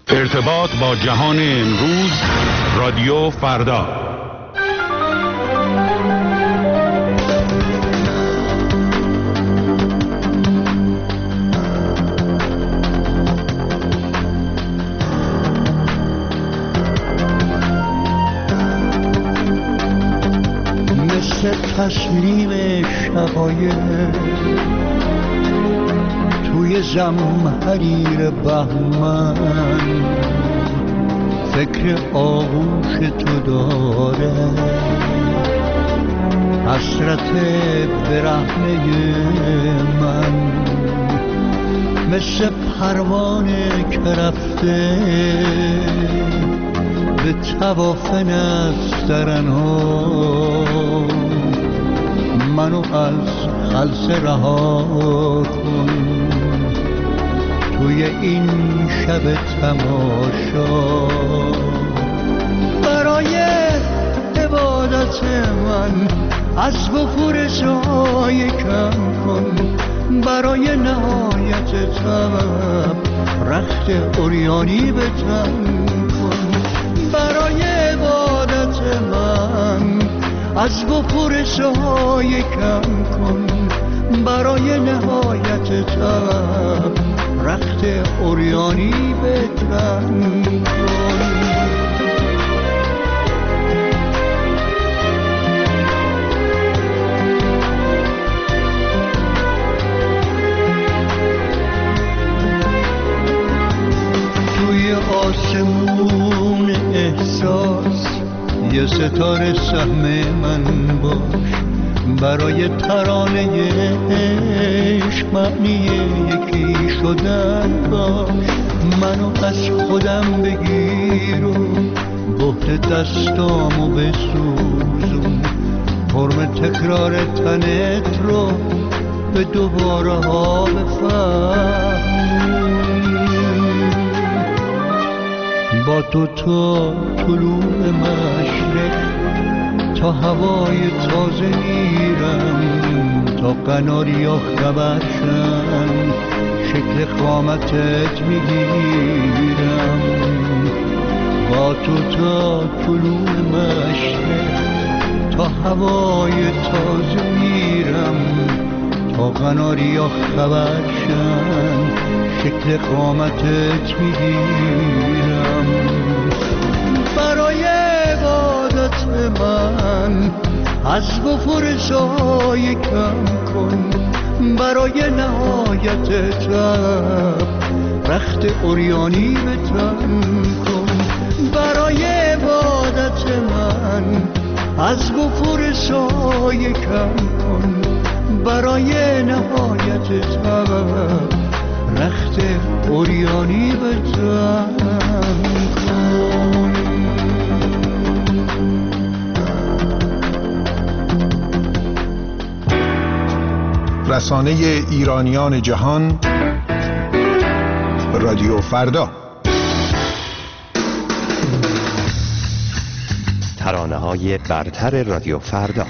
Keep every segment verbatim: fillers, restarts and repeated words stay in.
ارتباط با جهان امروز، رادیو فردا. مثل تسلیم شقایق توی زمحریر بهمن، فکر آغوش تو داره حسرت برهنه من. مثل پروانه که رفته به طواف نسترنها، منو از خلسه رها کن توی این شب تماشا. برای عبادت من از وفور سایه کم کن، برای نهایت طلب رخت عریانی به تن کن. برای عبادت من از وفور سایه کم کن، برای نهایت طلب رخت عریانی به تن کن. توی آسمون احساس یه ستاره سهم من باش، برای ترانه عشق معنی یکی شدن باش. منو از خودم بگیر و بهت دستامو بسوزون، فرم تکرار تنت رو به دوباره ها بفهم. با تو تا طلوع مشرق تا هوای تازه میرم، تا قناریا خبر شن شکل قامتت میگیرم. با تو تا طلوع مشرق تا هوای تازه میرم، تا قناریا خبر شن شکل قامتت میگیرم. برای عبادت من از وفور سایه کم کن، برای نهایت طلب رخت عریانی به تن کن. برای عبادت من از وفور سایه کم کن، برای نهایت طلب رخت عریانی به تن کن. رسانه ایرانیان جهان، رادیو فردا. ترانه‌های برتر رادیو فردا.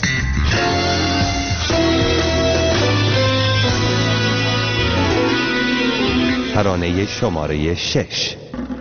ترانه شماره شش.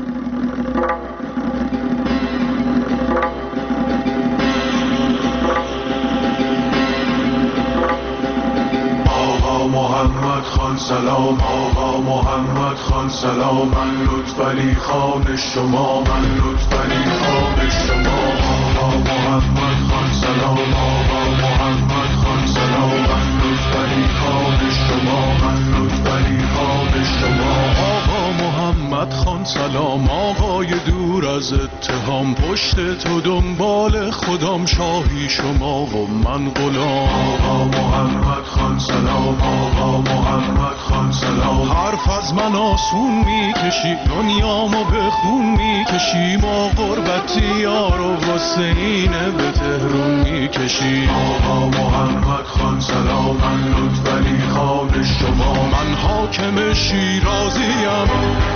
آقا محمد خان سلام، آقا محمد خان سلام، من لطفعلی خان شما، من لطفعلی خان شما. آقا محمد خان سلام، آقا محمد خان سلام، من لطفعلی خان شما، من لطفعلی خان شما. آقا محمد خان سلام، آقای دور از اتهام، پشت تو دنبال خودم، شاهی شما و من غلام. آقا محمد خان سلام، آقا محمد خان سلام، حرف از من آسون میکشی، دنیامو به خون میکشی، ما غربتی یار و حسینه به تهرون میکشی. آقا محمد خان سلام، من لطفعلی خان شما، من حاکم شیرازیم،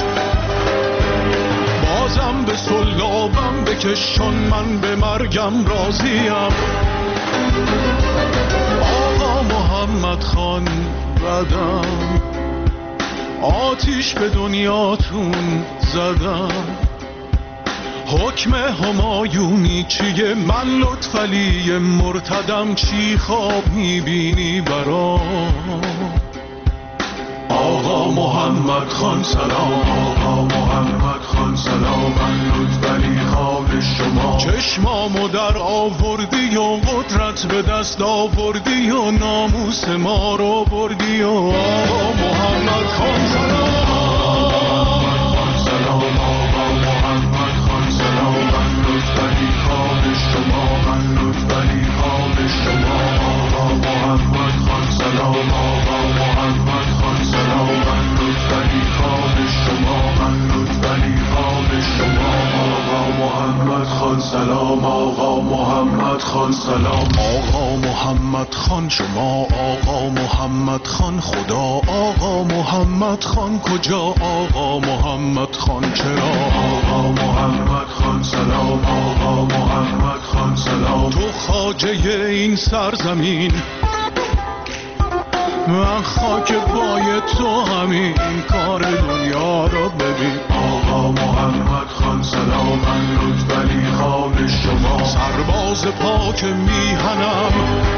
بازم به سلابم بکشان، من به مرگم راضیم. آقا محمد خان بدم، آتیش به دنیاتون زدم. حکم همایونی چیه؟ من لطفعلی مرتدم، چی خواب میبینی برام؟ آقا محمد خان سلام، آقا محمد خان سلام، من لطفعلی خان شما. چشمامو در آوردی و قدرت به دست آوردی و ناموس ما رو بردی و آقا محمد خان سلام، آقا محمد سلام، آقا محمد خان سلام، من لطفعلی خان شما، من لطفعلی خان شما. آقا محمد خان سلام، آقا محمد خان سلام، من لطفعلی خان شما، من لطفعلی خان شما. آقا محمد خان سلام، آقا محمد خان سلام، آقا محمد خان شما، آقا محمد خان خدا، آقا محمد خان کجا، آقا محمد خان چرا؟ آقا محمد خان سلام، آقا محمد خان سلام، تو خواجه این سرزمین، من خاک پای تو همین کار دنیا رو ببین. آقا محمد خان سلام، من لطفعلی خان شما، سرباز پاک میهنم،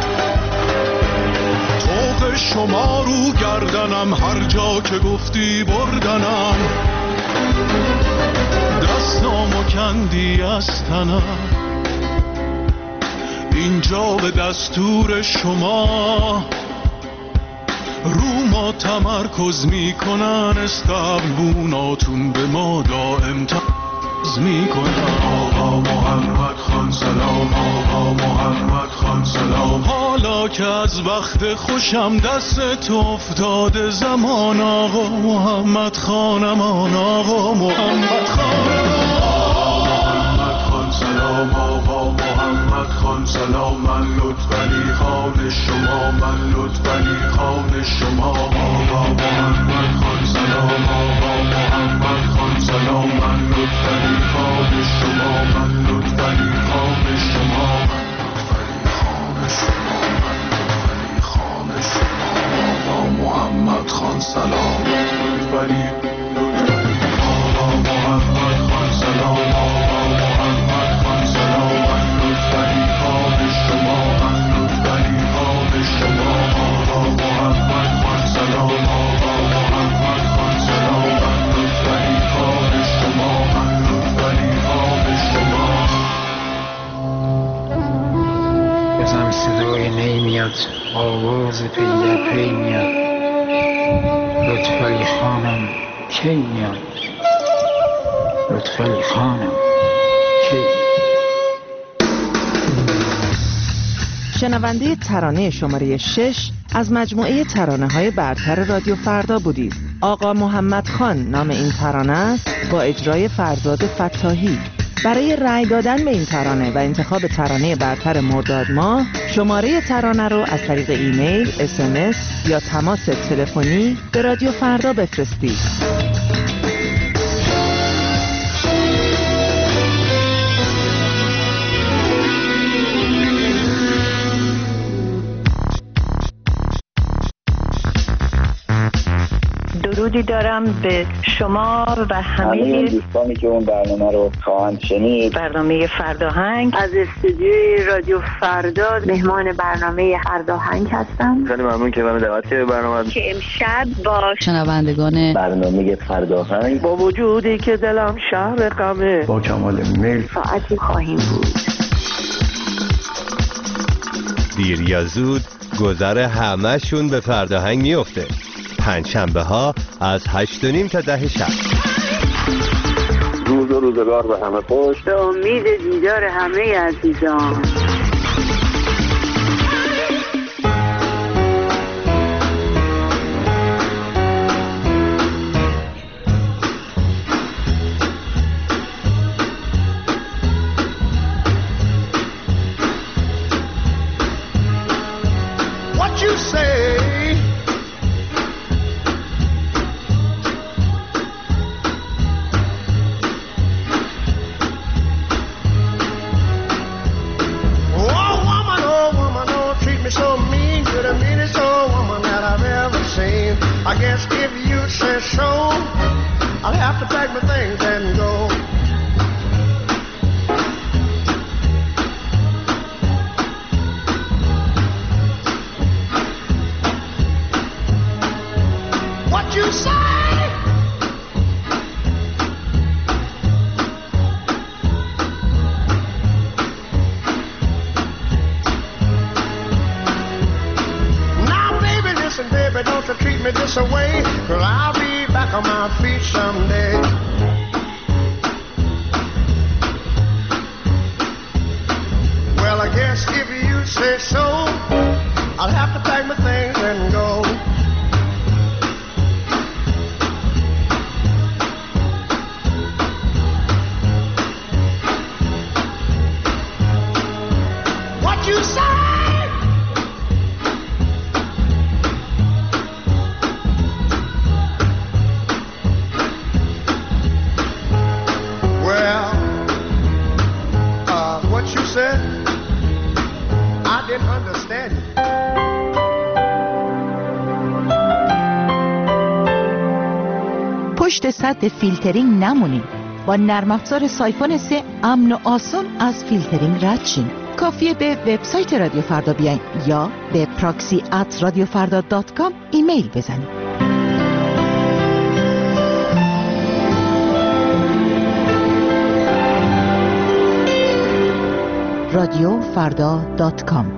طوق شما رو گردنم، هر جا که گفتی بردنم، دستامو کندی از تنم، اینجا به دستور شما رو ما تمرکز میکنن، استقبوناتون به ما دائم تمرکز میکنن. آقا محمد خان سلام، آقا محمد خان سلام، حالا که از وقت خوشم دست تو افتاده زمان، آقا محمد خانمان، آقا محمد خانمان، آقا محمد خان سلام، آقا محمد خان سلام، من لطفعلی خان شما، من لطفعلی خان شما. آقا محمد خان سلام، آقا محمد خان سلام، من لطفعلی خان شما، من لطفعلی خان شما، من لطفعلی خان شما، آقا محمد خان سلام، لطفعلی آقا محمد خان سلام، آقا محمد خان سلام، من لطفعلی خان شما، من لطفعلی خان شما. آقا محمد خان سلام، آقا محمد خان سلام، من لطفعلی خان شما، من لطفعلی خان شما. بزن صدای نی میاد، آواز پی در پی میاد، لطفعلی خانم کی میاد، لطفعلی خانم کی؟ شنونده ترانه شماره شش از مجموعه ترانه‌های برتر رادیو فردا بودید. آقا محمد خان نام این ترانه است با اجرای فرزاد فتاحی. برای رأی دادن به این ترانه و انتخاب ترانه برتر مرداد ماه، شماره ترانه رو از طریق ایمیل، اس ام اس یا تماس تلفنی به رادیو فردا بفرستید. درودی دارم به شما و همه دوستانی که اون برنامه رو خواهند شنید. برنامه فرداهنگ از استودیوی رادیو فردا مهمان برنامه فرداهنگ هستم. خیلی ممنون که منو دعوت کردید برنامه که امشب با شنوندگان برنامه فرداهنگ با وجودی که دلم شهر غمه با کمال میل ساعتی خواهیم بود. دیر یا زود گذر همه‌شون به فرداهنگ میفته. پنجشنبه ها از هشت و نیم تا ده شب. روز و روزگار به همه خوش. به امید دیدار همه عزیزان. What you say? to pack my things and go. What you say? Baby, don't you treat me this away, 'cause I'll be back on my feet someday. Well, I guess if you say so, I'll have to pack my things and go. What you say? پشت سد فیلترینگ نمونید. با نرم افزار سایفون سه امن و آسان از فیلترینگ رد شین. کافیه به وبسایت رادیو فردا بیاین یا به پراکسی ات رادیو فردا دات کام ایمیل بزنید. رادیو فردا دات کام.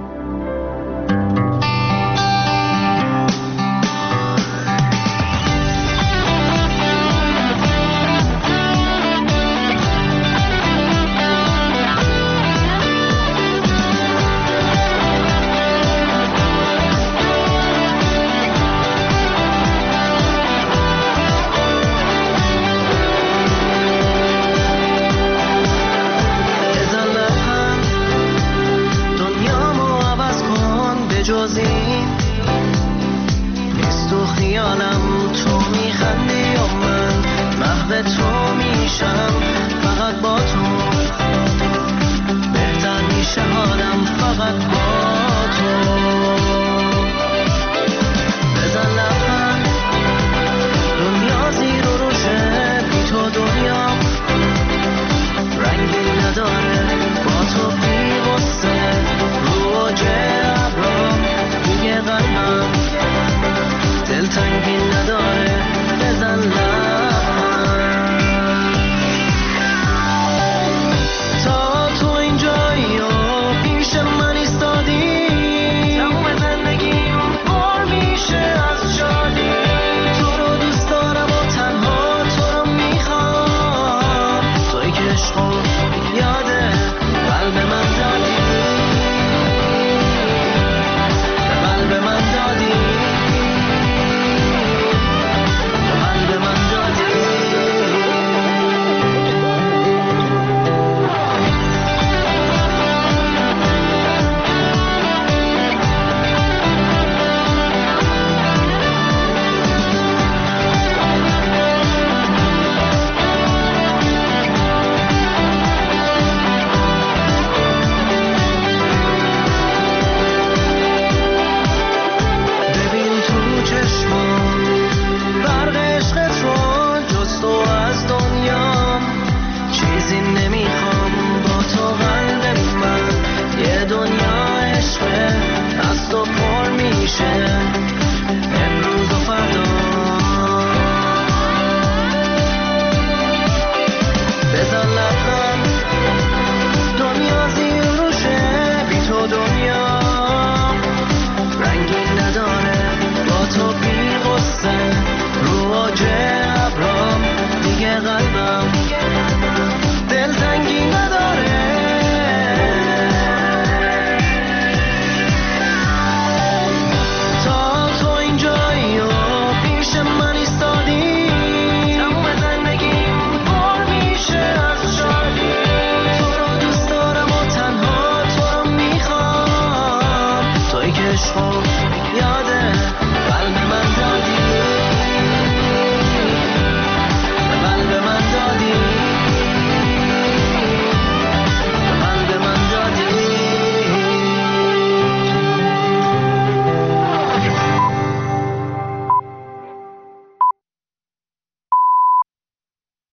عشق